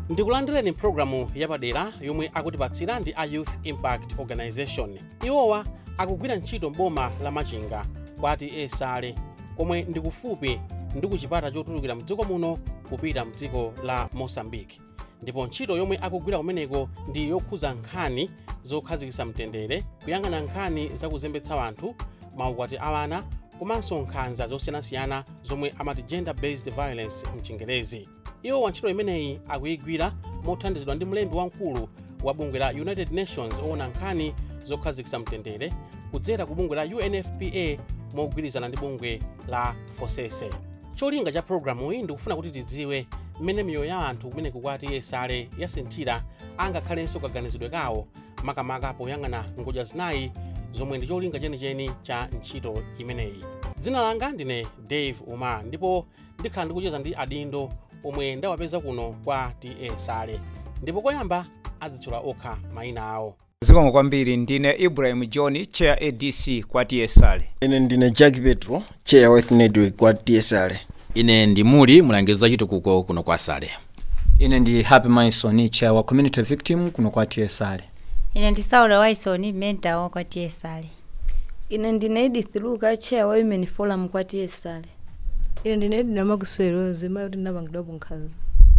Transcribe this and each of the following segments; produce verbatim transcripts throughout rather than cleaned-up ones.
Ndikulandireni programu yapadera yomwe akutipatsira ndi a Youth Impact Organization. Iwowa akugwira ntchito mboma la Machinga kwati esale komwe ndikufupi ndi kuchipata chotulukira mdziko muno kupita mdziko la Mozambique. Ndipo ntchito yomwe akugwira kumeneko ndi yokhuza nkhani zokhazikitsa mtendere, kuyang'ana nkhani zakuzembetsa anthu, maukwati a ana, komanso nkhanza zosiyanasiyana zomwe amati gender based violence mchingerezi. Iwo wantchito imeneyi akuyigwira mothandizidwa ndi mlembi wamkulu wa bungwe la United Nations owona nkhani zokhazikitsa mtendere kudzera ku bungwe la U N F P A mogwirizana ndi bungwe la Fosese. Cholinga cha programu iyi ndikufuna kuti tidziwe mmene miyoyo ya anthu kumene kukwati esale yasinthira angakhalenso kaganizidwe kawo makamaka poyang'ana ngodya zinayi zomwe ndi cholinga chenicheni cha ntchito imeneyi. Dzina langa ndine Dave Uma ndipo ndikhala ndikucheza ndi adindo omwe ndawapeza kuno kwa T A Sale. Ndipo koyamba adzitchula okha mayina awo. Zikomo kwambiri, ndine Ibrahim John, Chair A D C kwa T A Sale. Ine ndine Jack Petro, Chair Wealth Network kwa T A Sale. Ine ndi Muli mulangizi wa chitukuko kuno kwa Sale. Ine ndi Happy Mason, Chair wa Community Victim kuno kwa T A Sale. Ine ndi Saula Waison, mentor kwa T A Sale. Ine ndine Edith Luka, Chair wa Women Forum kwa T A Sale. Ine ndine Edna Makuswero, zima yote nabangidwa bunkaza.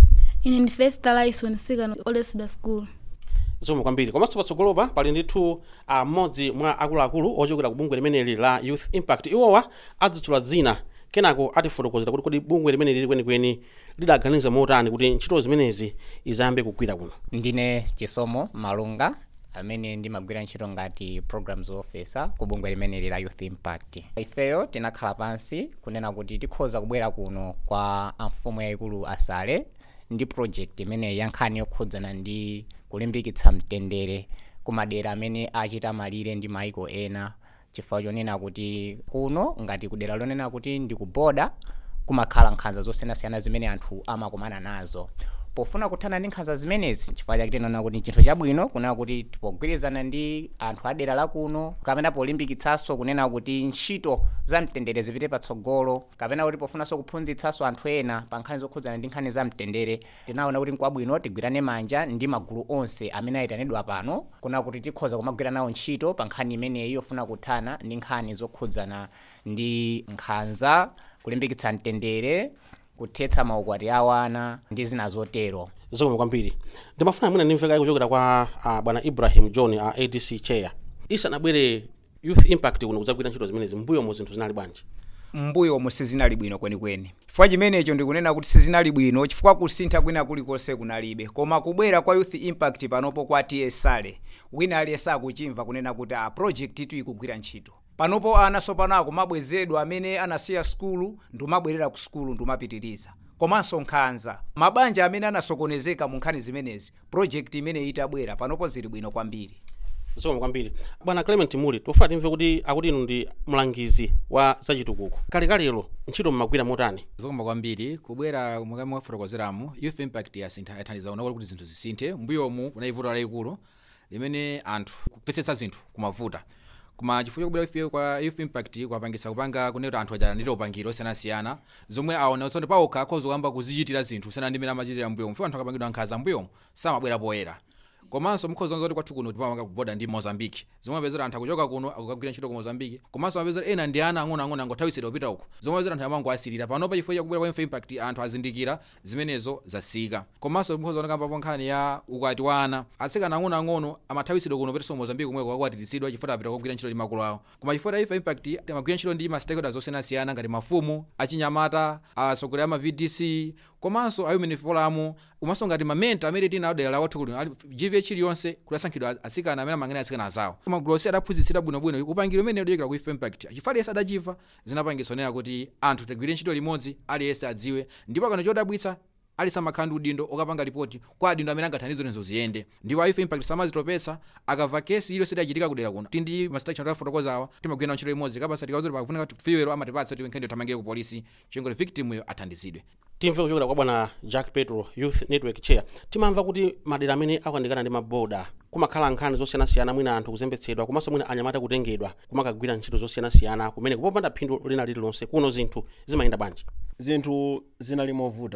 Ine ndi Festa Lyson, Sigano Olesda School. Zikomo kwambiri. Komanso patsogolopa pali ndithu amodzi mwa akuluakulu ochokera ku bungwe limeneli la Youth Impact. Iwowa adzitchula dzina kenako atifotokozera kuti kodi bungwe limene lili kwenikweni lidaganiza motani kuti ntchito zimenezi izayambe kugwira kuno. Ndine Chisomo Malunga amene ndimagwira ntchito ngati programs officer ku bungwe limeneli la Youth Impact. Ifeyo tinakhala pansi kunena kuti tikhoza kubwera kuno kwa amfumu yayikulu Asale ndi project imene yankhani yokhudzana ndi kulimbikitsa mtendere kumadera amene achita malire ndi maiko ena, chifukwa chonena kuti kuno ngati kudera lonena kuti ndi kuboda kumakhala nkhanza zosiyanasiyana zimene anthu amakumana nazo. Pofuna kuthana ndi nkhanza zimenezi chifukwa chake tinona kuti chinthu chabwino kunena kuti tipogwirizana ndi anthu adera la kuno kapena polimbikitsanso kunena kuti ntchito za mtendere zipite patsogolo kapena kuti pofunanso kuphunzitsanso anthu ena pa nkhani zokhudzana ndi nkhani za mtendere. Tinaona kuti nkwabwino tigwirane manja ndi magulu onse amene ayitanidwa pano kunena kuti tikhoza kumagwira nawo ntchito pa nkhani imeneyi yofuna kuthana ndi nkhani zokhudzana ndi nkhanza, kulimbikitsa mtendere, kuthetsa maukwati awana ndi zina zotero. Zikomo kwambiri. Ndimafuna mwina nimveka kuchokera kwa uh, bwana Ibrahim John, uh, A D C Chair. Isanabwere Youth Impact kuno kudzagwira ntchito zimenezi mbuyo mu zinthu zinali bwanji? Mbuyo mu sizinali bwino kwenikweni. Chifukwa chimenecho ndikunena kuti sizinali bwino chifukwa kusintha kwina kulikonse kunalibe. Koma kubwera kwa Youth Impact panopo kwa T A Sale, wina aliyesa kuchimva kunena kuti a project itu ikugwira ntchito. Panopo ana sopano akumabwezedwa amene anasiya skulu ndumabwerera ku skulu ndumapitiriza. Komanso nkhanza, mabanja amene anasokonezeka mu nkhani zimenezi, project imene itabwera panopo zili bwino kwambiri. Zikomo kwambiri. Bwana Clement Muli, tofuna timve kuti akuti inu ndi mlangizi wa zachitukuko. Kalikalelo ntchito mmagwira motani? Zikomo kwambiri. Kubwera mukamwe wafotokozeramu Youth Impact yasintha yathandiza unakuti kuti zinthu zisinthe. Mbuyomu kunaivuta lalikulu limene anthu kupetsetsa zinthu kumavuta. Kuma chifukwa kubwera ife kwa Youth Impact kwapangisa kupanga kunena anthu aja ndiro upangiro osiyanasiyana zomwe aona tsonde paokha akhoza kuyamba kuzichitira zinthu sena ndimene amachitira mbuyo mfu anthu akapangidwa nkhanza mbuyo samabwera poyera. Komanso mukhoza nzoti kwathu kuno tipanga kuboda ndi Mozambique zomwe apezera anthu akuchoka kuno akukagwira ntchito ku Mozambique. Komanso apezera ena ndi ana ang'ono ang'ono angothawisira kupita uko zomwe apezera anthu amango asirira panopa chifukwa chakubwera kwa Youth Impact anthu azindikira zimenezo zasika. Komanso mukhoza oneka papo nkhani ya ukwati wa ana atsikana ang'ono ang'ono amathawisidwa kuno petenso Mozambique kumwe kwakwatiritsidwa chifukwa apita kugwira ntchito ndi makolo awo. Koma chifukwa Youth Impact timagwira ntchito ndi ma stakeholders osiyanasiyana ngati mafumu achinyamata, atsogoleri ama V D C komanso a Women Forum umaso ngati mamenta amene tina adela la wathu kuno G V H iliyonse kulasankhidwa atsikana amene amangene atsikana azawo. Koma grosi adaphunzitsira bwino bwino kupangiro imene yodekera ku Youth Impact chifukwa yesa adachiva zinapangitsonera kuti anthu tigwire ntchito limodzi aliyese adziwe ndipo kana chodabwitsa alisa makhandu udindo okapanga ripoti kwa adindo amene angathandizo nezo ziyende. Ndipo Youth Impact samazitopetsa akava kesi iliyonse idachitika kudera kuno tindi mastaction tafotokozawa timagwira ntchito limodzi kapasa tikazoti pakufunika kuti fiwero amatipatsa kuti nkhende tamangire ku polisi chingoli victim yo athandizidwe. Timve kuchokera kwa bwana Jack Petro, Youth Network Chair. Timamva kuti madera amene akuyandikana ndi maboda kumakhala nkhani zosiyanasiyana mwina anthu kuzembetsedwa komanso mwina anyamata kutengedwa kumakagwira ntchito zosiyanasiyana kumene kupopanda phindu lina lililonse kuno zinthu zimayenda bwanji? Zinthu zinali movuta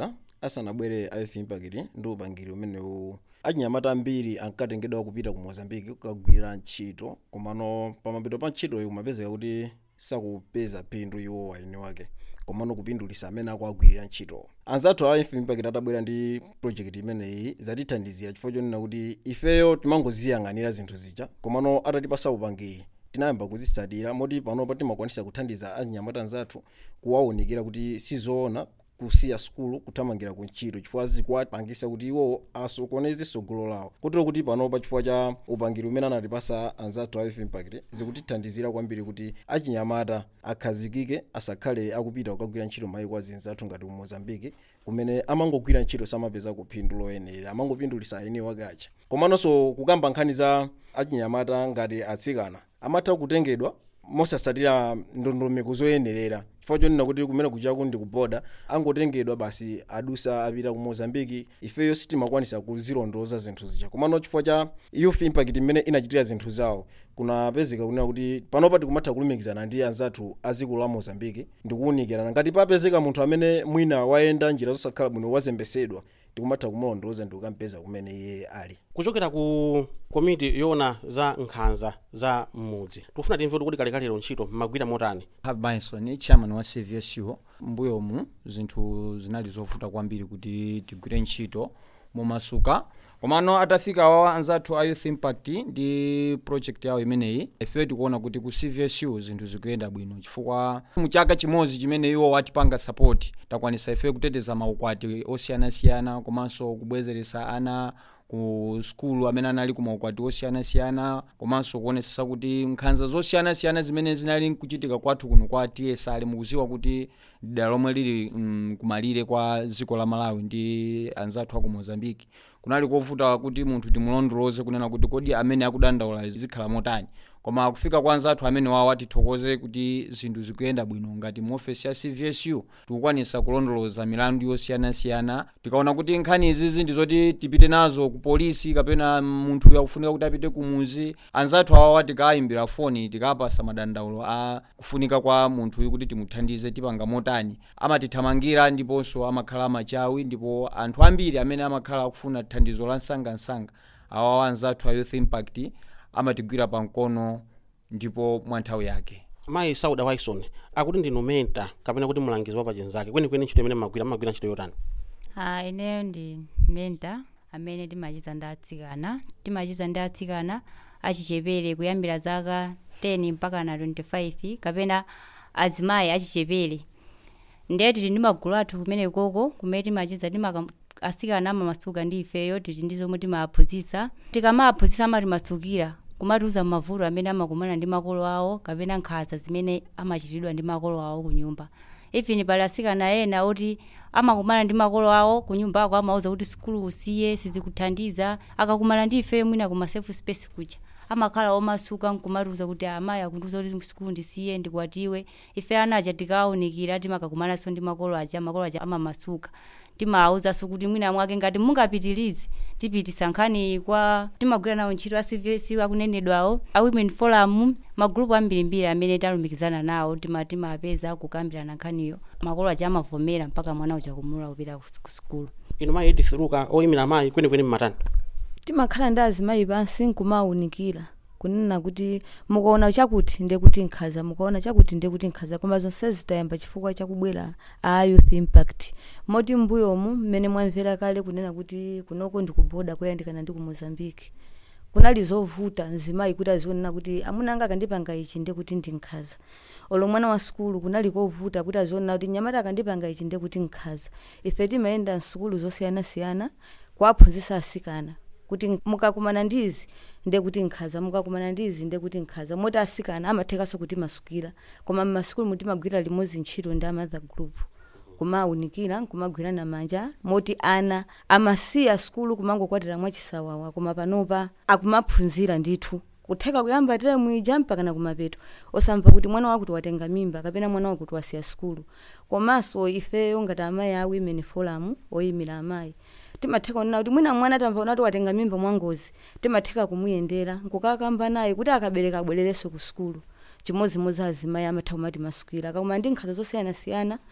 asanabwere a youth impact ndi upangiri umenewu achinyamata ambiri ankatengedwa kupita ku Mozambique kukagwira ntchito, komano pamapeto pa ntchitoyo kumapezeka kuti sakupeza phindu iwo waini wake, komano kupindulisa amene akuagwirira ntchito. Anzathu a youth impact atabwera ndi project imeneyi zatithandizira chifukwa chonena kuti ifeyo timangoziyang'anira zinthu zija, komano atatipasa upangiri tinayamba kuzitsatira moti panopa timakwanisa kuthandiza achinyamata anzathu kuwawunikira kuti sizoona kusiya skulu kuthamangira ku ntchito chifukwa zikuwapangisa kuti iwo asokoneze tsogolo lawo. Kotero kuti panopa chifukwa cha upangiri umene anatipasa anzathu a youth impact zikutithandizira kwambiri kuti achinyamata akhazikike, asakhale akupita kukagwira ntchito mayiko azinzathu ngati ku Mozambique kumene amangogwira ntchito samapeza kuphindu loyenera, amangopindulisa aini wakacha. Komanso kukamba nkhani za achinyamata ngati atsikana amatha kutengedwa mosasatira ndondomeko zoyenerera chifukwa chonena kuti kumene kuchaku ndi kuboda angotengedwa basi adusa apita ku Mozambique. Ifeyo sitimakwanisa kuzilondoza zinthu zija, komano chifukwa cha youth impact imene inachitira zinthu zawo kunapezeka kunena kuti panopa tikumatha kulumikizana ndi anzathu aziko la Mozambique ndikuwunikirana ngati papezeka munthu amene mwina wayenda njira zosakhala bwino wazembesedwa tikumatha kumulondoza ndi kukampeza kumene iye ali. Kuchokera ku komiti yona za nkhanza za mudzi tikufuna timve kuti kalekale lero ntchito mmagwira motani. Happy Mason, chairman wa C V S U. Mbuyomu zinthu zinali zovuta kwambiri kuti tigwire ntchito mumasuka, komano atafika wa anzathu a youth impact ndi project yawo imeneyi ife tikuona kuti ku C V S U zinthu zikuyenda bwino chifukwa muchaka chimodzi chimene iwo watipanga support takwanisa ife kuteteza maukwati osiyanasiyana komanso kubwezeresa ana ku skulu amene anali ku maukwati osiyanasiyana, komanso kuonesesa kuti nkhanza zosiyanasiyana zimene zinali nkuchitika kwathu kuno kwa T S ali mukuziwa kuti dala lomwe lili mm, kumalire kwa ziko la Malawi ndi anzathu aku Mozambique kunali kovuta kuti munthu timulondoloze kunena kuti kodi amene akudandaula zikhala motani, koma kufika kwa anzathu amene wawo atithokoze kuti zinthu zikuyenda bwino ngati mu office ya C V S U tikukwanisa kulondoloza milandu yosiyanasiyana. Tikaona kuti nkhani izi ndi zoti tipite nazo ku polisi kapena munthu yakufunika kuti apite kumuzi, anzathu awa tikayimbira foni tikapasa madandaulo a kufunika kwa munthu kuti timuthandize tipanga motani, amatithamangira ndiponso amakhala machawi, ndipo anthu ambiri amene amakhala kufuna thandizo la nsanga-nsanga awa anzathu a youth impact amatigwira pamkono ndipo mwa nthawi yake. Mayi Sauda Waison akuti ndinu mentor kapena kuti mulangizi wa pachenzake kweni kweni ntchito imene mmagwira mmagwira ntchito yotani? Ah, ineyo ndi mentor amene timachiza ndi atsikana, timachiza ndi atsikana achichepere kuyambira zaka ten mpaka na twenty-five kapena azimayi achichepere. Ndiye tili ndi magulu athu kumene koko kumene timachiza timaka asikana amamasuka ndi ifeyo tili ndi zomwe timaphunzitsa. Tikamaphunzitsa amati masukira kumatuza mavuto amene amakumana ndi makolo awo kapena nkhanza zimene amachitidwa ndi makolo awo ku nyumba. Even pali asikana ena oti amakumana ndi makolo awo ku nyumba ako amauza kuti skulu usiye sizikuthandiza, akakumana ndi ifeyo mwina kuma safe space kuja amakhala omasuka nkumatuza kuti amayi akunduza kuti skulu ndisiye ndikwatiwe. Ife anaja tikawunikira timakakumana so ndi makolo aja, makolo aja amamasuka timauza so kuti mwina mwake ngati mungapitilize tipitisa nkhani kwa timagwira nawo ntchito a C V S akunenedwawo a women forum magrupu ambirimbiri amene talumikizana nawo timati mapeza kukambirana nkhaniyo, makolo aja amavomera mpaka mwana uja kumula kupita ku skulu. Inu mayi Edith Luka oyimira mayi kweni kweni mmatani? Timakhala ndi azimayi pansi nkumawunikira kunena kuti mukaona chakuti ndiye kuti nkhaza, mukaona chakuti ndiye kuti nkhaza, koma zonse zitayamba chifukwa chakubwera a youth impact. Moti mbuyomu mmene mwamvera kale kunena kuti kunoko ndikuboda kuyandikana ndi ku Mozambique kunali zovuta nzimayi kuti azionena kuti amuna anga akandipanga ichi ndiye kuti ndi nkhaza, olo mwana wa skulu kunali kovuta kuti azionena kuti nyamata akandipanga ichi ndiye kuti nkhaza. Ife timayenda skulu zosiyanasiyana kuwaphunzitsa asikana kuti mukakumana ndizi ndiye kuti nkhaza, mukakumana ndizi ndiye kuti nkhaza. Moti asikana amathekaso kuti masukira, koma m'masukulu mutimagwira limodzi ntchito ndi mother group kumawunikira nkumagwirana manja. Moti ana amasiya skulu kumangokwatira mwachisawawa, koma panopa akumaphunzira ndithu kutheka kuyamba tire mwija mpaka na kumapeto osamva kuti mwana wakuti watenga mimba kapena mwana wakuti wasiya skulu. Komanso ifeyo ngati amayi a women forum oyimira amayi timatheka kunena kuti mwina mwana tamva unati watenga mimba mwangozi, timatheka kumuyendera nkukakamba naye kuti akabereka abwererenso ku skulu. Chimodzi-modzi azimayi amatha kumati masukira akakuma ndi nkhanza zosiyanasiyana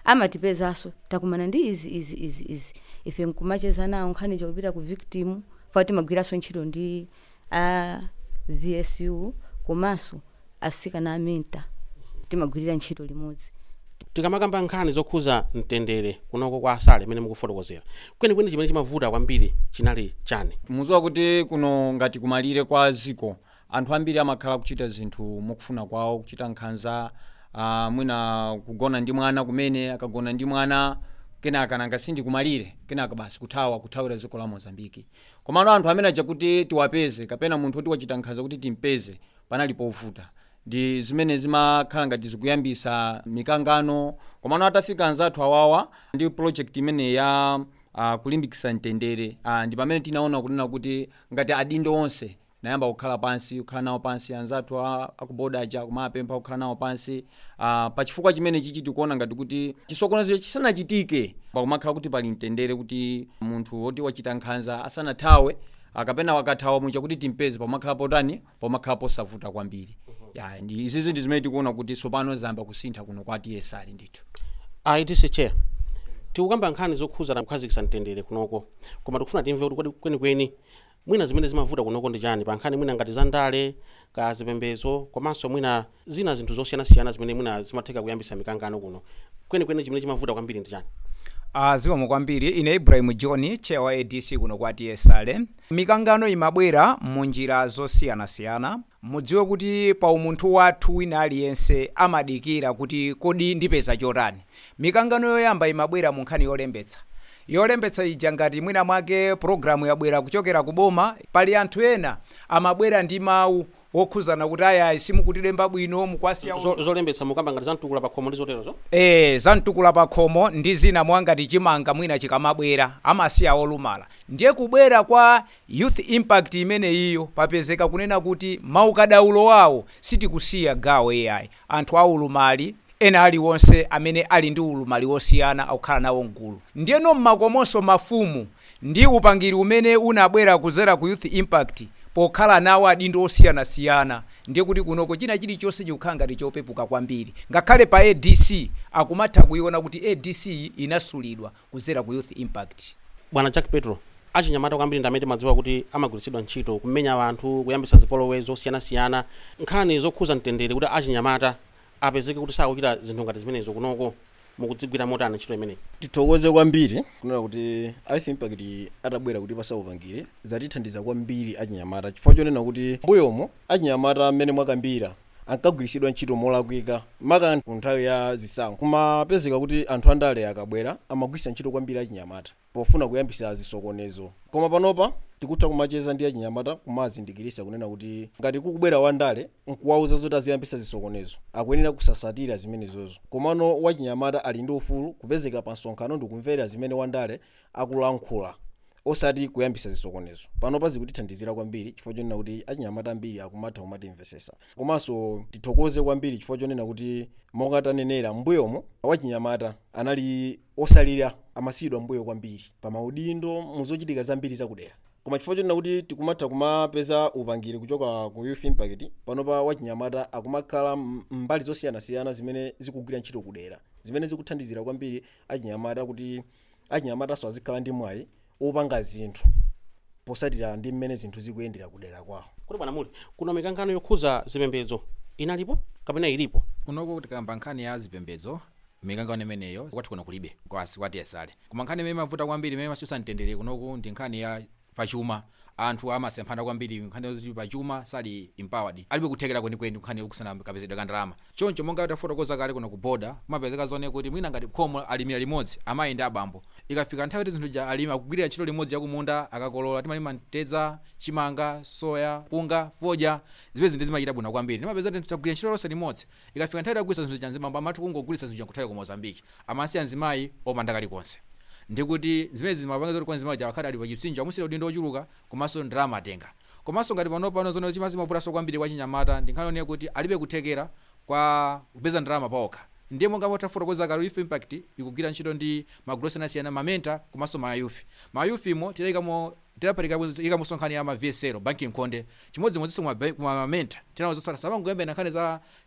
amatipezanso takumana ndi izi izi izi izi ife nkumacheza nawo nkhani chakupita ku victim fati magwiranso ntchito ndi a V S U komanso asikana amenta timagwirira ntchito limodzi. Tikamakamba nkhani zokhuza mtendere kunoko kwa asale imene mukufotokozera kwenikweni chimene chimavuta kwambiri chinali chani? muziwa kuti kuno ngati kumalire kwa ziko anthu ambiri amakhala kuchita zinthu mukufuna kwawo, kuchita nkhanza, uh, mwina kugona ndi mwana kumene akagona ndi mwana kenaka nanga sindi kumalire kenaka basi kuthawa kuthawira ziko la Mozambiki. Komano anthu amene aja kuti tiwapeze kapena munthu oti wachita nkhanza kuti timpeze panali povuta. Ndi zimene zimakhala ngati zikuyambisa mikangano. Komano atafika anzathu awawa ndi project imene ya uh, kulimbikisa mtendere uh, ndi pamene tinaona kunena kuti ngati adindo onse nayamba kukhala pansi, kukhala nawo pansi anzathu akuboda aja kumapempha kukhala nawo pansi uh, pachifukwa chimene chichi tikuona ngati kuti chisokonezo chisanachitike pakumakhala kuti pali mtendere kuti munthu woti wachita nkhanza asanathawe akapena wakathawa mucha kuti timpeze pamakhala potani pamakhala posavuta kwambiri. Ya ndi izizi ndi zimene tikuona kuti sopano zamba kusintha kuno kwa T S R ndithu. I D C chair. Tikukamba nkhani zokhuza na kukhazikitsa mtendere kunoko. Koma tikufuna timve kuti kweni kweni mwina zimene zimavuta kunoko ndi chani pa nkhani mwina ngati za ndale ka zipembedzo komanso mwina zina zinthu zosiyana-siyana zimene mwina zimatheka kuyambisa mikangano kuno. Kweni kweni chimene chimavuta kwambiri ndi chani? Uh, zikomo kwambiri ine Ibrahim John chair wa A D C kuno kwa T S R. Mikangano imabwera munjira zosiyana-siyana. Mudziwe kuti pa umunthu wathu wina aliyense amadikira kuti kodi ndipeza chotani. Mikangano yoyamba imabwera mu nkhani yolembetsa. Yolembetsa ija ngati mwina mwake programu yabwera kuchokera kuboma pali anthu ena amabwera ndi mawu wokhuzana kuti aya simukutilemba bwino mukwasiya zolembetsa mukamba ngati zantukula pa khomo ndi zoterozo. Eh zantukula pa khomo ndi zina mwangati chimanga mwina chikamabwera amasiya olumala. Ndiye kubwera kwa youth impact imene iyo papezeka kunena kuti maukadaulo wawo sitikusiya gawo A I anthu aulumali ena ali wonse amene ali ndi ulumali wosiyana akukhala nawo ngulu. Ndiyeno mmakomonso mafumu ndi upangiri umene unabwera kuzera ku youth impact pokhala nawo adindo osiyana-siyana. Ndiye kuti kunoko china chilichonse chikukhala ngati chopepuka kwambiri. Ngakhale pa A D C akumatha kuiona kuti A D C inasulidwa kuzera ku youth impact. Bwana Jack Petro achinyamata kwambiri ndamene timadziwa kuti amagwiritsidwa ntchito kumenya anthu kuyambisa zipolowezo osiyana-siyana nkhani zokhuza mtendere kuti achinyamata apezeke kuti sakuchita zinthu ngati zimenezo kunoko mukudzigwira motani ntchito imeneyi. Tithokoze kwambiri kunena kuti youth impact atabwera kuti pasaupangire zatithandiza kwambiri achinyamata chifukwa chonena kuti mbuyomo achinyamata amene mwakambira ankagwiritsidwa ntchito molakwika maka nthawi ya zisankho kumapezeka kuti anthu andale akabwera amagwiritsa ntchito kwambiri achinyamata pofuna kuyambisa zisokonezo. Koma panopa tikutha kumacheza ndi achinyamata kumazindikirisa kunena kuti ngati kukubwera wandale nkuwauza zoti aziyambisa zisokonezo akuyenera kusasatira zimenezozo. Komano wachinyamata ali ndi ufulu kupezeka pa nsonkhano ndi kumvera zimene wandale akulankhula osati kuyambisa zisokonezo. Panopa zikutithandizira kwambiri chifukwa chonena kuti achinyamata ambiri akumatha kumatimvesesa. Komanso tithokoze kwambiri chifukwa chonena kuti mokatanenera mbuyomo wachinyamata anali osalira amasidwa mbuyo kwambiri pa maudindo muzochitika zambiri zakudera. Koma chifukwa chonena kuti tikumatha kumapeza upangiri kuchoka ku youth impact panopa wachinyamata akumakhala mbali zosiyana-siyana zimene zikugwira ntchito kudera zimene zikuthandizira kwambiri achinyamata kuti achinyamata so azikhala ndi mwayi opanga zinthu posatira ndi mmene zinthu zikuyendera kudera kwawo. Kuti bwana muli kuno mikangano yokhuza zipembedzo inalipo kapena ilipo? Kunoko tikamba nkhani ya zipembedzo mikangano imeneyo kwati kuno kulibe kwasi kwati yasale. Koma nkhani imene mavuta kwambiri imene masusa mtendere kunoko ndi nkhani ya pachuma. Anthu amasemphana kwambiri nkhani yoti pachuma sali empowered alibe kuthekera kweni kweni nkhani yokusana kapezedwa kandalama. Choncho monga utafotokoza kale kuno ku border mapezeka zone kuti mwina ngati khomo alimira limodzi amayi ndi abambo ikafika nthawi kuti zinthu ja alima akugwirira ntchito limodzi yakumunda akakolola timalima mtedza chimanga soya punga foja zimene zinthu zimachita bwino kwambiri. Timapeza kuti tagwirira ntchito lonse limodzi ikafika nthawi yakugwiritsa zinthu ja nzimamba amati kungogwiritsa zinthu ja kuthawi ku Mozambique amasiya nzimayi opanda kalikonse. Ndikuti zimene zimapanga zoti kwa nzimayi ja wakati ali pa chipsinjo amusira udindo ochuluka komanso ndalama atenga. Komanso ngati pano pano zono zimavutanso kwambiri kwa chinyamata ndi nkhani yoti kuti alibe kuthekera kwa kupeza ndalama paokha. Ndiye monga potafotokoza kale youth impact ikugwira ntchito ndi magulu osiyana-siyana mamenta komanso ma youth. Ma youth imo tilayikamo tilapereka ika musonkhani ya ma V S L banking konde chimodzi modzi mwa mamenta tinazo saka sabango yembe nkhani za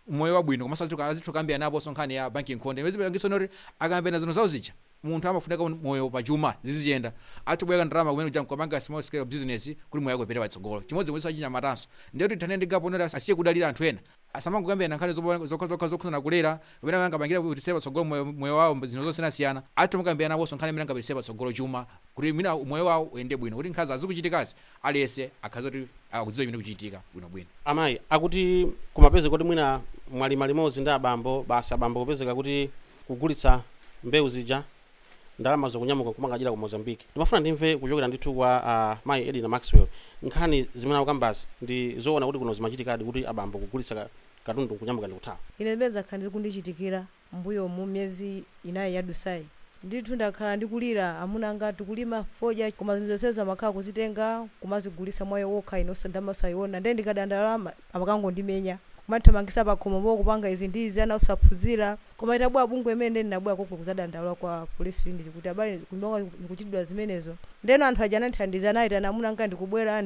moyo wabwino komanso azithokambira napo sonkhani ya banking conde mezi bangiso nori akambena zino zawo zija munthu amafunika moyo pachuma ziziyenda atubweka ndalama kumene kuja mkapanga small scale business kuti moyo yako ipite patsogolo chimodzi mwezi achinyamatanso ndiye kuti thanende gapo nori asiye kudalira anthu ena asamangokambira nkhani zokha zokhuzana kulera kapena angapangira kuti sepa patsogolo moyo wawo zino zosiyanasiyana atomukambira napo sonkhani imene angapite patsogolo chuma kuti mina moyo wawo uyende bwino kuti nkhaza azikuchitikazi aliyese akhaza kuti akudziwa imene kuchitika bwinobwino. Amayi akuti kumapezeka kuti mwina mwalima limodzi ndi abambo basi abambo kupezeka kuti kugulitsa mbewu zija ndalama zokunyamuka kumangajira ku Mozambique. Ndimafuna ndimve kuchokera ndithu kwa uh, Mayi Edina Maxwell nkhani zimene akambazi ndi zoona kuti kuno zimachitikadi kuti abambo kugulitsa katundu kunyamuka ndi kuthawa. Ine beza khandi kundichitikira mbuyo mu myezi inayi yadusayi ndithu ndakhala ndikulira amuna ngati kulima foja koma zonseza makhala kuzitenga kumazigulisa moyo wokha inosa ndamasayiona ndiye ndikadandalama amakango ndimenya kumathamangisa pakhomo bo kupanga izi ndizi ana usaphuzira koma itabwa bungwe imene ndinabwa koko kuzadandalwa kwa police unit kuti abali kumbonga nikuchidwa zimenezo ndeno anthu aja anandithandiza nayi tana amuna ngati kubwera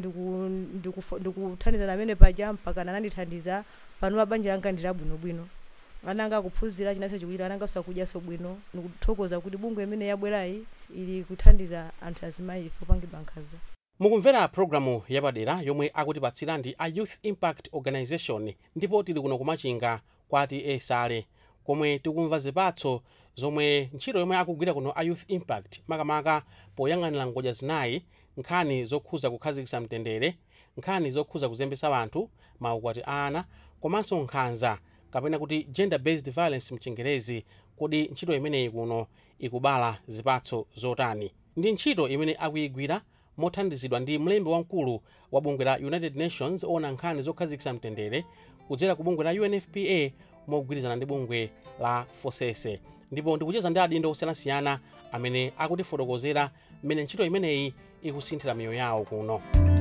ndikuthandiza namene paja mpaka nanandithandiza pano mabanja langa ndilabwino bwino ananga kuphuzira chinacho chikuita ananga sakudya sobwino nikuthokoza kuti bungwe imene yabwerayi ili kuthandiza anthu azimayi popangidwa nkhaza. Mukumvera programu yapadera yomwe akutipatsira ndi a Youth Impact Organization ndipo tili kuno kumachinga kwati esale komwe tikumva zipatso zomwe ntchito yomwe akugwira kuno a Youth Impact makamaka poyang'anira ngodya zinayi nkhani zokhuza kukhazikitsa mtendere nkhani zokhuza kuzembesa anthu maukwati ana komanso nkhanza kapena kuti gender based violence mchingerezi kodi ntchito imeneyi kuno ikubala zipatso zotani. Ndi ntchito imene akuyigwira mothandizidwa ndi mlembi wamkulu wa bungwe la United Nations ona nkhani zokhazikitsa mtendere kudzera ku bungwe la U N F P A mogwirizana ndi bungwe la Fosese. Ndipo ndikucheza ndi adindo osiyanasiyana amene akutifotokozera mmene ntchito imeneyi ikusinthira miyoyo yawo kuno.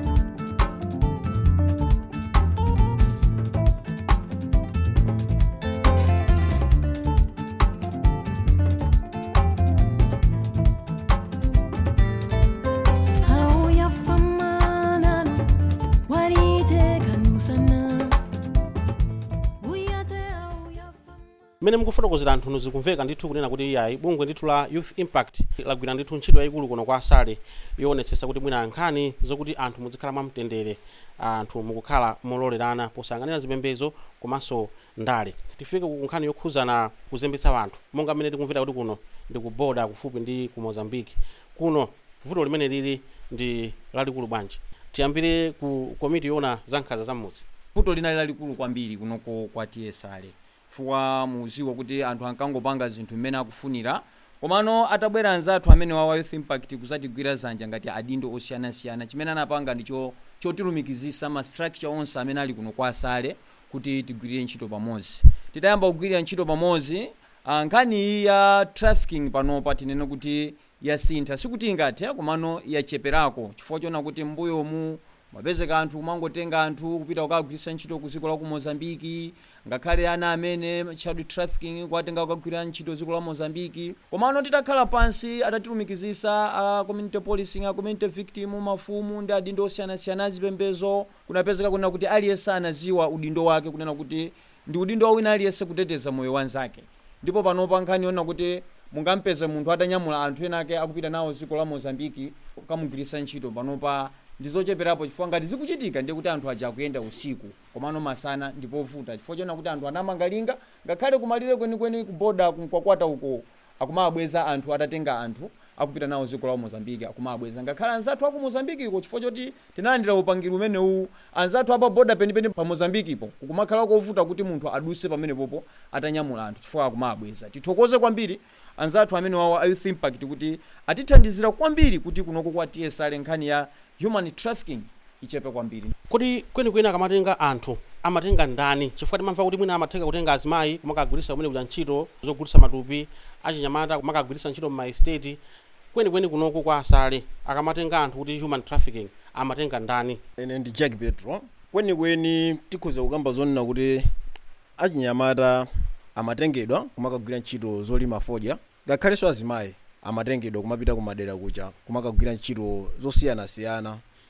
Mene mukufotokozera anthu zikumveka ndithu kunena kuti yayi bungwe ndithu la Youth Impact lagwira ndithu ntchito yayikulu kuno kwa asale yoonetsetsa kuti mwina nkhani zokuti anthu muzikhala mwamtendere anthu mukukhala mololerana posang'anira zipembedzo komanso ndale. Tifike ku nkhani yokhuzana kuzembetsa anthu monga mmene tikumvera kuti kuno ndi ku border kufupi ndi ku Mozambique. Kuno vuto limene lili ndi lalikulu bwanji. Tiyambire ku komiti yona za nkhanza za mudzi. Vuto linali lalikulu kwambiri kunoko kwa esale fuwa muziwa kuti anthu ankangopanga zinthu mmene akufunira komano atabwera anzathu amene wa Youth Impact kuzatigwira zanja ngati adindo osiyanasiyana chimene anapanga ndicho chotilumikizisa ma structure onse amene ali kuno kwa asale kuti tigwirire ntchito pamodzi. Titayamba kugwirira ntchito pamodzi nkhani ya trafficking panopa tinene kuti yasintha sikuti ingathe komano yacheperako chifukwa chona kuti mbuyo mu mapezeka anthu umangotenga anthu kupita kukagwirisa ntchito ku dziko la ku Mozambique ngakhale ana amene child trafficking kwatenga kukagwira ntchito dziko la Mozambique komano titakhala pansi atatilumikizisa a community policing a community victim mafumu ndi adindo osiyanasiyana zipembezo kunapezeka kunena kuti aliyense anaziwa udindo wake kunena kuti ndi udindo wa wina aliyense kuteteza moyo wanzake. Ndipo panopa nkhani yona kuti mungampeze munthu atanyamula anthu ena ake akupita nawo dziko la Mozambique kamugwirisa ntchito panopa ndizocheperapo chifukwa ngati zikuchitika ndiye kuti anthu aja akuyenda usiku komano masana ndipovuta chifukwa chona kuti anthu anamangalinga ngakhale kumalire kwenikweni ku border kumkwakwata uko akumabweza anthu atatenga anthu akupita nawo dziko la Mozambique akumabweza ngakhale anzathu aku Mozambique iko chifukwa choti tinalandira upangiro umene uwu anzathu apa border penipeni pa Mozambique ipo kumakhala kovuta kuti munthu aduse pamene popo atanyamula anthu chifukwa akumabweza. Tithokoze kwambiri anzathu amene wa Youth Impact kuti atithandizira kwambiri kuti kunoko kwa esale nkhani ya human trafficking ichepe kwambiri. Kodi kwenikweni akamatenga anthu amatenga ndani chifukwa timamva kuti mwina amatenga kutenga azimayi kumakagwirisa kumene kuja ntchito zogulitsa matupi achinyamata kumakagwirisa ntchito mu estate kwenikweni kunoko kwa asale akamatenga anthu kuti human trafficking amatenga ndani. Ene ndi Jack Petro kwenikweni tikhoza kukamba zonena kuti achinyamata amatengedwa kumakagwira ntchito zolima fodya ngakhalenso azimayi amatengedwa kumapita kumadera kucha kumakagwira ntchito zosiyanasiyana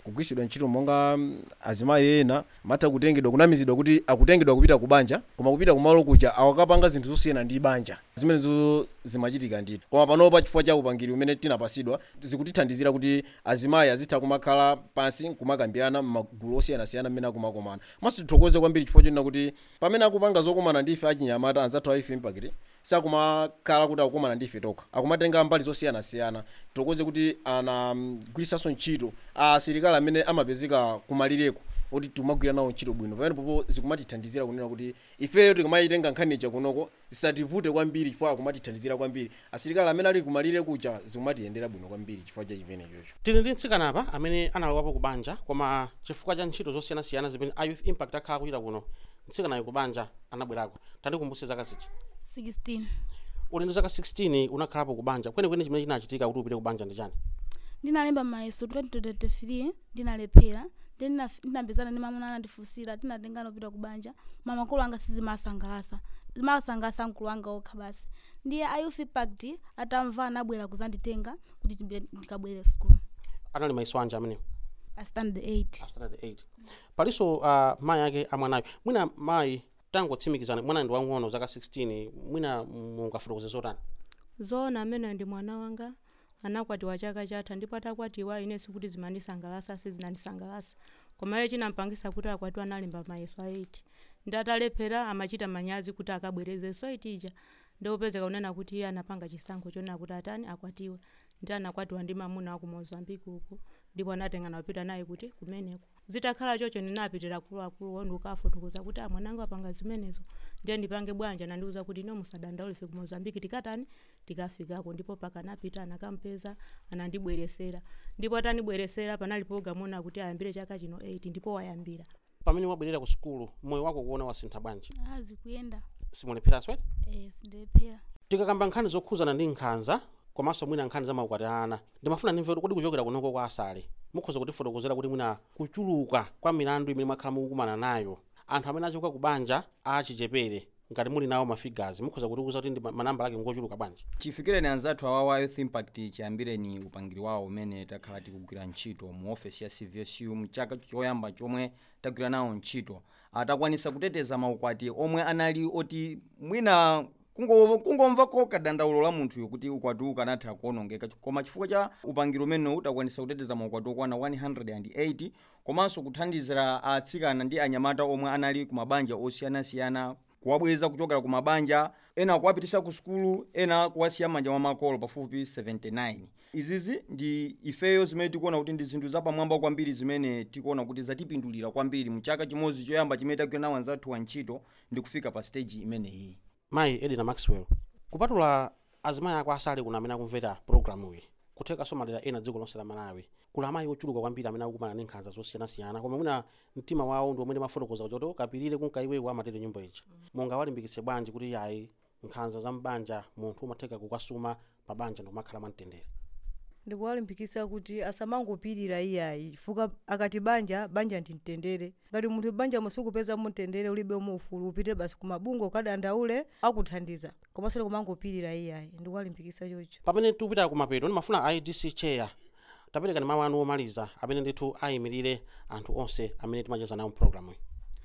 kugwiritsidwa ntchito monga mm, azimayi ena amatha kutengedwa kunamizidwa kuti akutengedwa kupita ku banja koma kupita kumalo kuja awakapanga zinthu zosiyana ndi banja zimenezo zimachitika ndithu koma panopa chifukwa cha upangiri umene tinapasidwa zikutithandizira kuti azimayi azitha kumakhala pansi kumakambirana m'magulu osiyanasiyana mmene akumakomana maso tithokoze kwambiri chifukwa chonena kuti pamene akupanga zokomana ndi ife achinyamata anzathu a Youth Impact sakumakhala kuti akukomana ndi ife tokha akumatenga mbali zosiyanasiyana titokoze kuti anagwiritsanso ntchito asilikali amene amapezeka kumalireko kuti tumagwira nawo ntchito bwino pamene popo zikumatithandizira kunena kuti ifeyo tikumayitenga nkhani ija kunoko zisativute kwambiri chifukwa akumatithandizira kwambiri asilikali amene ali kumalire kuja zikumatiyendera bwino kwambiri chifukwa cha chimene chocho. Tili ndi mtsikana apa amene analowapo kubanja koma chifukwa cha ntchito zosiyanasiyana zimene a Youth Impact akhala kuchita kuno mtsikanayo kubanja anabwerako tandikumbutse zaka zichi sixteen. Uli ndi zaka sixteen unakhalapo kubanja kwenikweni chimene chinachitika kuti upite kubanja ndi chani? Ndinalemba mayeso twenty twenty-three ndinalephera then ndinapezana ndi mamuna anandifunsira tinatengana kupita kubanja mama kolo anga sizimasangalasa zimasangalasa mkulu wanga okha basi ndiye a Youth Impact atamva anabwera kuzanditenga kuti ndikabwere school. Anali mayeso anje amene a standard eight. A standard eight. Paliso uh, mayi ake amwanayo mwina mayi tangotsimikizana mwana ndi wang'ono zaka sixteen mwina mungafotokoze zotani? Zoona amene ndi mwana wanga anakwatiwa chaka chatha ndipo atakwatiwa ine sikuti zimandisangalasa sizinandisangalasa koma iye chinampangisa kuti akwatiwa analemba mayeso a eight ndatalephera amachita manyazi kuti akabwereze so itija ndopezeka unena kuti iye anapanga chisankho chona kuti atani akwatiwe ndi anakwatiwa ndi mamuna wa ku Mozambique uko ndipo anatengana kupita naye kuti kumeneko zitakhala chocho ninapitira kulu akulu wondu kafotokoza kuti amwananga apanga zimenezo ndiye ndipange bwanja nandiuza kuti no musadandaule ife ku Mozambique tikatani tikafikako ndipo pakanapita anakampeza anandibweresera ndipo atanibweresera panali programu kuti ayambire chaka chino eight ndipo wayambira. Pamene wabwerera ku skulu moyo wako kuona wasintha bwanji? Azi kuyenda. Simulephera swet? Eh sindilephera. Tikakamba nkhani zokhuzana ndi nkhanza komanso mwina nkhani za maukwati ana ndimafuna ndimve kuti kuchokera kunoko kwa asale mukhoza kutifotokozera kuti mwina kuchuluka kwa milandu imene mwakhala mukukumana nayo anthu amene achoka kubanja achichepere ngati muli nawo mafigures mukhoza kutiuza kuti ndi manamba ake ngochuluka bwanji? Chifikireni anzathu awa a Youth Impact chiyambireni upangiri wawo umene takhala tikugwira ntchito mu office ya C V S U mchaka choyamba chomwe tagwira nawo ntchito atakwanisa kuteteza maukwati omwe anali oti mwina kungo kungomva ko kadandaulo la munthu yokuti ukwati ukanatha kuonongeka koma chifukwa cha upangiro umene utakwanisa kuteteza maukwati okwana one hundred eighty komanso kuthandizira atsikana ndi anyamata omwe anali ku mabanja osiyanasiyana kuwabweza kuchokera ku mabanja ena kuwapitisa ku skulu ena kuwasiya manja mwa makolo pafupi seventy-nine. Izizi ndi ifeyo zimene tikuona kuti ndi zinthu zapamwamba kwambiri zimene tikuona kuti zatipindulira kwambiri mchaka chimodzi choyamba chimene tagwira nawo anzathu wa ntchito ndi kufika pa stage imene iyi. Mayi Edina Maxwell kupatula azimayi ako asale kuna amene akumvera programu iyi kutheka somalira ena dziko lonse la Malawi kula amayi ochuluka kwambiri amene akukumana ndi nkhanza zosiyanasiyana koma mwina mtima wawo ndi umene mafotokoza kuti kapirire kunkaiwewo amatete nyumba ija monga walimbikitse bwanji kuti yayi nkhanza za mbanja munthu umatheka kukasuma pa banja ndikumakhala mwamtendere? Ndikuwalimbikitsa kuti asamangopirira iyayi chifukwa akati banja banja ndimtendere ngati munthu banja musukupeza mtendere ulibe umufulu upite basi kumabungo kadandaule akuthandiza koma sale kumangopirira iyayi ndikuwalimbikitsa chocho. Pamene tikupita kumapeto ndimafuna I D C chair tapereka ni mawu anu omaliza amene ndithu ayimirire anthu onse amene timacheza nawo programu iyi.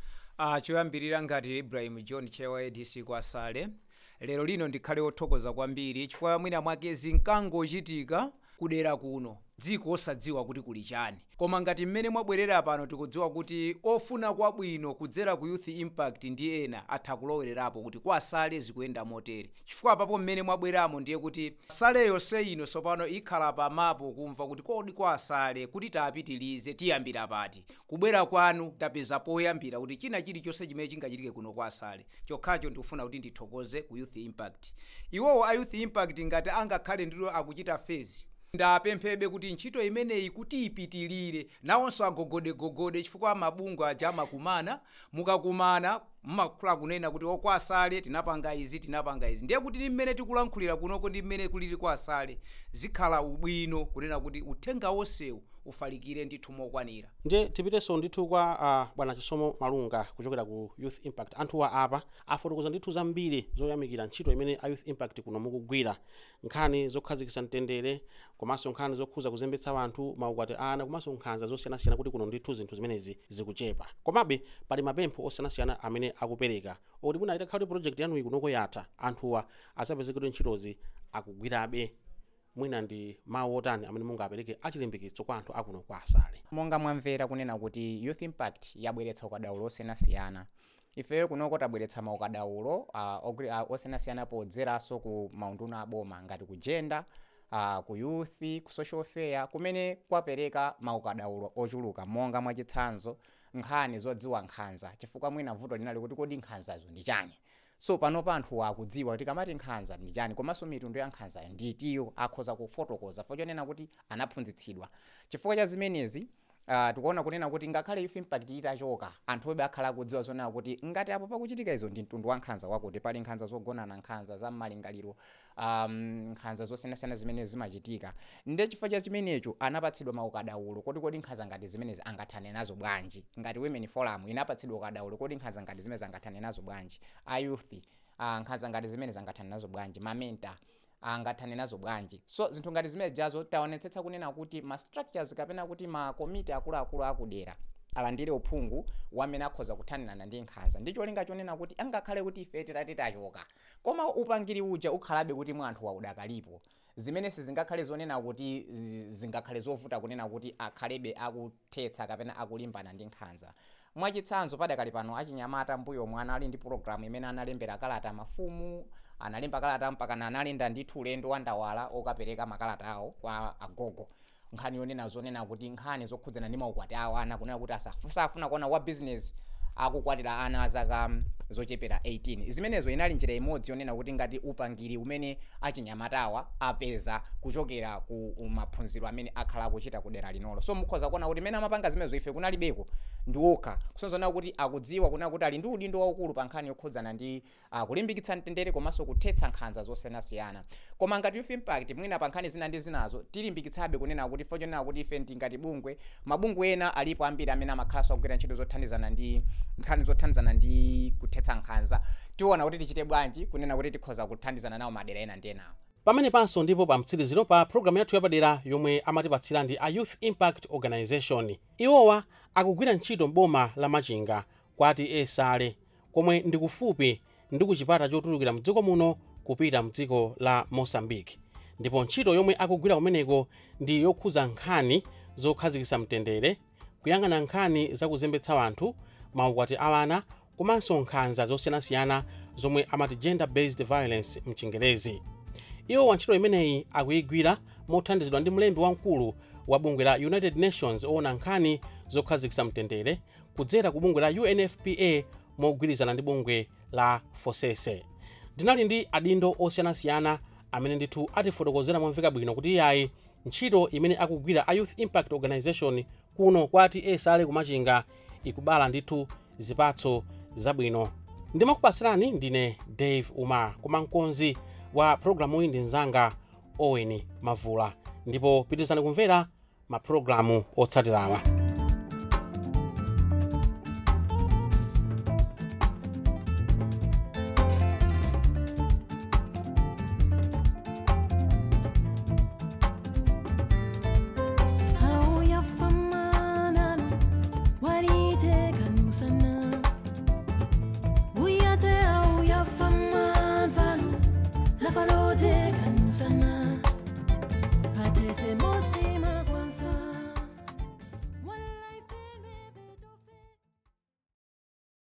Ah, choyambirira ngati Ibrahim John Chewa A D C kwa Sale lero lino ndikhale othokoza kwambiri chifukwa mwina mwake zinkangochitika kudera kuno dziko osadziwa kuti kuli chani koma ngati mmene mwabwerera pano tikudziwa kuti ofuna kwabwino kudzera ku Youth Impact ndi ena atha kulowererapo kuti kwa Sale zikuyenda motere chifukwa papo mmene mwabweramo ndiye kuti Sale yonse ino sopano ikhala pa mapo kumva kuti kodi kwa Sale kuti tapitilize tiyambira pati kubwera kwanu tapeza poyambira kuti china chilichonse chimene chingachitike kuno kwa Sale chokhacho ndikufuna kuti ndithokoze ku Youth Impact. Iwowo a Youth Impact ngati angakhale ndilo akuchita phase ndapemphebe kuti ntchito imeneyi kuti ipitilire nawonso agogode gogode chifukwa mabungu aja makumana mukakumana mmakula kunena kuti okwa asale tinapanga izi tinapanga izi ndiye kuti mmene tikulankhulira kunoko ndi mmene kulili kwa asale zikhala ubwino kunena kuti uthenga wonsewu ufalikire ndithu mokwanira. Nje tipiteso ndithu kwa uh, bwana Chisomo Malunga kuchokera ku Youth Impact. Anthuwa apa afotokoza ndithu zambiri zoyamikira ntchito imene a Youth Impact kuno mukugwira, nkhani zokhazikitsa mtendere komanso nkhani zokhuza kuzembetsa anthu maukwati ana komanso nkhanza zosiyanasiyana kuti kuno ndithu zinthu zimenezi zikuchepa. Komabe pali mapempho osiyanasiyana amene akupereka oti bwina itakhala kuti project yanu ikunoko yatha anthuwa asapeze kuti ntchitozi akugwirabe. Mwina ndi mawu otani amene mungapereke achilimbikitso kwa anthu akuno kwa asale? Monga mwamvera kunena kuti Youth Impact yabweretsa ukadaulo osiyanasiyana. Ifeyo kunoko tabweretsa maukadaulo uh, uh, osiyanasiyana podzeranso ku maunduna aboma ngati ku gender, uh, ku youth, ku social fair kumene kwapereka maukadaulo ochuluka monga mwachitsanzo nkhani zodziwa nkhanza, chifukwa mwina vuto linali kuti kodi nkhanzazo ndi chani. So pano panthu akudziwa kuti kamati nkhanza ndi chani komanso mitundu ya nkhanza nditiyo akhoza kufotokoza fochonena kuti anaphunzitsidwa. Chifukwa cha zimenezi Uh, tikuona kunena kuti ngakhale Youth Impact itachoka anthu obe akhala kudziwa zonena kuti ngati apo pakuchitika izo ndi mtundu wa nkhanza wakuti pali nkhanza zogonana, nkhanza za malingaliro, um, nkhanza zosiyanasiyana zimene zimachitika. Ndi chifukwa cha chimenecho anapatsidwa maukadaulo kodi kodi nkhanza ngati zimenezi angathane nazo bwanji. Ngati Women Forum inapatsidwa ukadaulo kodi nkhanza ngati zimenezi angathane nazo bwanji. A youth uh, nkhanza ngati zimenezi angathane nazo bwanji. Mamenta angathane nazo bwanji. So zinthu ngati zimene jazo taonetsetsa kunena kuti ma structures kapena kuti ma komiti akuluakulu akudera alandire uphungu wamene akhoza kuthanirana ndi nkhanza. Ndicho linga chonena kuti angakhale kuti ife titati tachoka koma upangiri uja ukhalabe kuti mwanthu wa udakalipo. Zimene sizingakhale zonena kuti zingakhale zovuta kunena kuti akhalebe akuthetsa kapena akulimbana ndi nkhanza. Mwachitsanzo padakali pano achinyamata mbuyo mwana ali ndi program imene analembera kalata mafumu, analemba kalata mpaka analinda ndithu ulendo wa ndawala okapereka makalata awo kwa agogo. Nkhani yonena zonena kuti nkhani zokhudzana ndi maukwati awo ana kunena kuti asafuna kuona wa business akukwatira ana azaka zochepera eighteen. Zimenezo inali njira imodzi yonena kuti ngati upangiri umene achinyamatawa apeza kuchokera ku maphunziro amene akhala akuchita kudera linolo. So mukhoza kuona kuti mena amapanga zimenezo ife kunalibeko ndi okha kusonzana kuti akudziwa kunena kuti ali ndi udindo waukulu pa nkhani yokhudzana ndi uh, kulimbikitsa mtendere komanso kuthetsa nkhanza zosiyanasiyana. Koma ngati Youth Impact mwina pa nkhani zina ndi zinazo tilimbikitsabe kunena kuti fo chonena kuti ife ndi ngati bungwe, mabungwe ena alipo ambiri amene amakhalanso akugwira ntchito zothandizana ndi nkhani zothandizana ndi kuthetsa nkhanza. Tiona kuti tichite bwanji kunena kuti tikhoza kuthandizana nawo madera ena ndi enawo. Pamene panso ndipo pa mtsiriziro pa programu yathu yapadera yomwe amatipatsira ndi a Youth Impact Organization. Iwowa akugwira ntchito mboma la Machinga kwati esale komwe ndi kufupi ndi kuchipata chotulukira mdziko muno kupita mdziko la Mozambique. Ndipo ntchito yomwe akugwira kumeneko ndi yokhuza nkhani zokhazikitsa mtendere, kuyang'ana nkhani zakuzembetsa anthu, maukwati awana komanso nkhanza zosiyanasiyana zomwe amati gender based violence mchingerezi. Iwo wantchito imeneyi akuyigwira mothandizidwa ndi mlembi wamkulu wa bungwe la United Nations oona nkhani zokhazikitsa mtendere kudzera ku bungwe la U N F P A mogwirizana ndi bungwe la Fosese. Ndinali ndi adindo osiyanasiyana amene ndithu atifotokozera momveka bwino kuti iyayi ntchito imene akugwira a Youth Impact Organization kuno kwati esale kumachinga ikubala ndithu zipatso zabwino. Ndimakupasirani ndine Dave Uma koma mkonzi wa programu iyi ndi nzanga Owen Mavula, ndipo pitizani kumvera ma programu otsatirawa.